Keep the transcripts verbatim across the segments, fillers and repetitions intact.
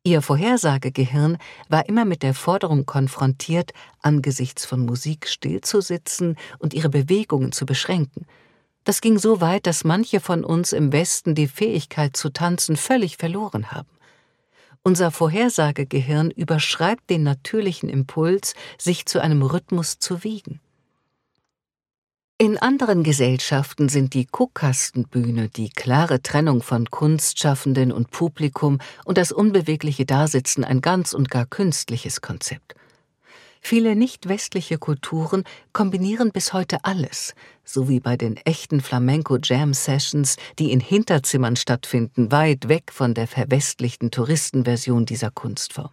Ihr Vorhersagegehirn war immer mit der Forderung konfrontiert, angesichts von Musik stillzusitzen und ihre Bewegungen zu beschränken. Das ging so weit, dass manche von uns im Westen die Fähigkeit zu tanzen völlig verloren haben. Unser Vorhersagegehirn überschreibt den natürlichen Impuls, sich zu einem Rhythmus zu wiegen. In anderen Gesellschaften sind die Guckkastenbühne, die klare Trennung von Kunstschaffenden und Publikum und das unbewegliche Dasitzen ein ganz und gar künstliches Konzept. Viele nicht-westliche Kulturen kombinieren bis heute alles, so wie bei den echten Flamenco-Jam-Sessions, die in Hinterzimmern stattfinden, weit weg von der verwestlichten Touristenversion dieser Kunstform.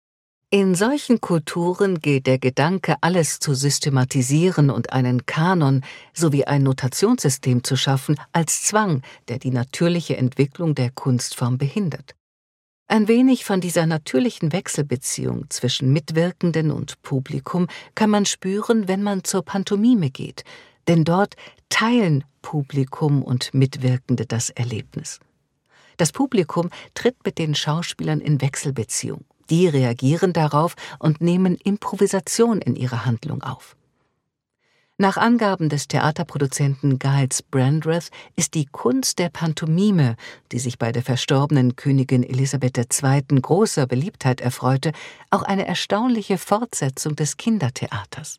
In solchen Kulturen gilt der Gedanke, alles zu systematisieren und einen Kanon sowie ein Notationssystem zu schaffen, als Zwang, der die natürliche Entwicklung der Kunstform behindert. Ein wenig von dieser natürlichen Wechselbeziehung zwischen Mitwirkenden und Publikum kann man spüren, wenn man zur Pantomime geht, denn dort teilen Publikum und Mitwirkende das Erlebnis. Das Publikum tritt mit den Schauspielern in Wechselbeziehung. Die reagieren darauf und nehmen Improvisation in ihre Handlung auf. Nach Angaben des Theaterproduzenten Giles Brandreth ist die Kunst der Pantomime, die sich bei der verstorbenen Königin Elisabeth der Zweite großer Beliebtheit erfreute, auch eine erstaunliche Fortsetzung des Kindertheaters.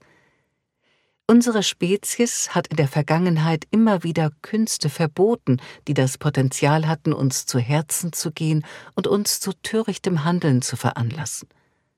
Unsere Spezies hat in der Vergangenheit immer wieder Künste verboten, die das Potenzial hatten, uns zu Herzen zu gehen und uns zu törichtem Handeln zu veranlassen.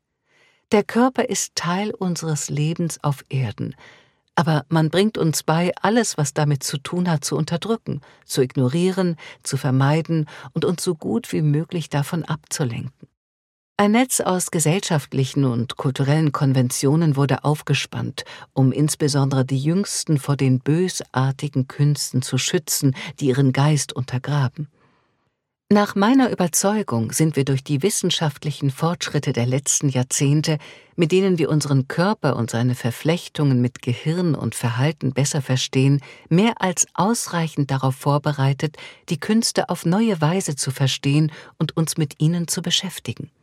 Der Körper ist Teil unseres Lebens auf Erden, aber man bringt uns bei, alles, was damit zu tun hat, zu unterdrücken, zu ignorieren, zu vermeiden und uns so gut wie möglich davon abzulenken. Ein Netz aus gesellschaftlichen und kulturellen Konventionen wurde aufgespannt, um insbesondere die Jüngsten vor den bösartigen Künsten zu schützen, die ihren Geist untergraben. Nach meiner Überzeugung sind wir durch die wissenschaftlichen Fortschritte der letzten Jahrzehnte, mit denen wir unseren Körper und seine Verflechtungen mit Gehirn und Verhalten besser verstehen, mehr als ausreichend darauf vorbereitet, die Künste auf neue Weise zu verstehen und uns mit ihnen zu beschäftigen.